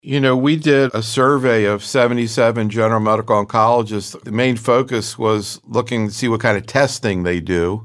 We did a survey of 77 general medical oncologists. The main focus was looking to see what kind of testing they do.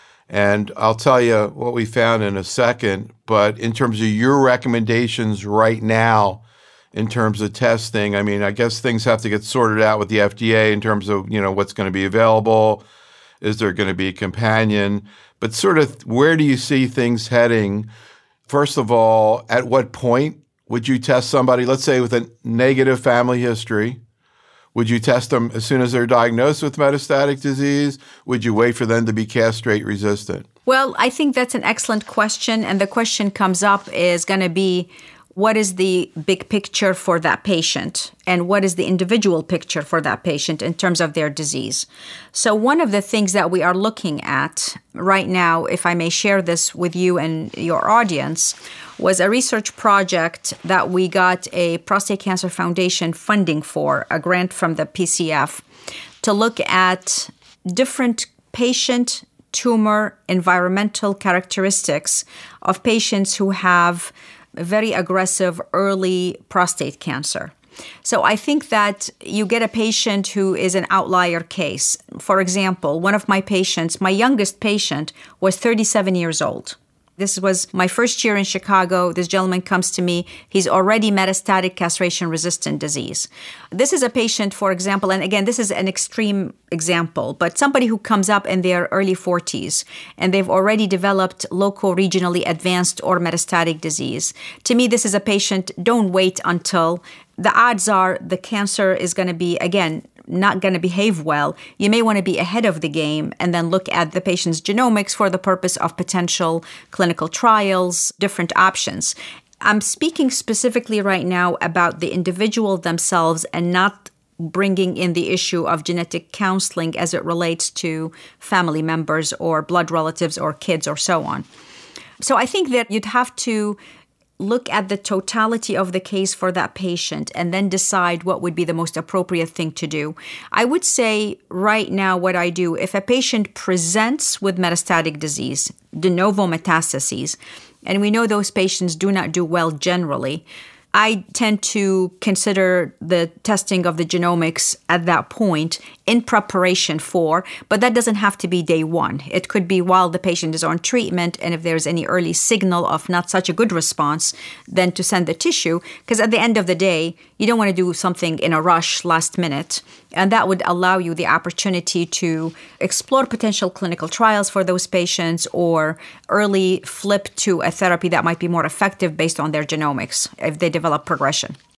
And I'll tell you what we found in a second. But in terms of your recommendations right now, in terms of testing, I guess things have to get sorted out with the FDA in terms of, what's going to be available. Is there going to be a companion? But sort of where do you see things heading? First of all, at what point would you test somebody, let's say with a negative family history? Would you test them as soon as they're diagnosed with metastatic disease? Would you wait for them to be castrate resistant? Well, I think that's an excellent question. And the question comes up is going to be, what is the big picture for that patient? And what is the individual picture for that patient in terms of their disease? So one of the things that we are looking at right now, if I may share this with you and your audience, was a research project that we got a Prostate Cancer Foundation funding for, a grant from the PCF, to look at different patient, tumor, environmental characteristics of patients who have very aggressive early prostate cancer. So I think that you get a patient who is an outlier case. For example, one of my patients, my youngest patient, was 37 years old. This was my first year in Chicago. This gentleman comes to me. He's already metastatic castration-resistant disease. This is a patient, for example, and again, this is an extreme example, but somebody who comes up in their early 40s and they've already developed local, regionally advanced or metastatic disease. To me, this is a patient, don't wait until the odds are the cancer is going to be, again, not going to behave well. You may want to be ahead of the game and then look at the patient's genomics for the purpose of potential clinical trials, different options. I'm speaking specifically right now about the individual themselves and not bringing in the issue of genetic counseling as it relates to family members or blood relatives or kids or so on. So I think that you'd have to look at the totality of the case for that patient and then decide what would be the most appropriate thing to do. I would say right now what I do, if a patient presents with metastatic disease, de novo metastases, and we know those patients do not do well generally, I tend to consider the testing of the genomics at that point in preparation for, but that doesn't have to be day one. It could be while the patient is on treatment, and if there's any early signal of not such a good response, then to send the tissue, because at the end of the day, you don't want to do something in a rush last minute, and that would allow you the opportunity to explore potential clinical trials for those patients or early flip to a therapy that might be more effective based on their genomics if they develop progression.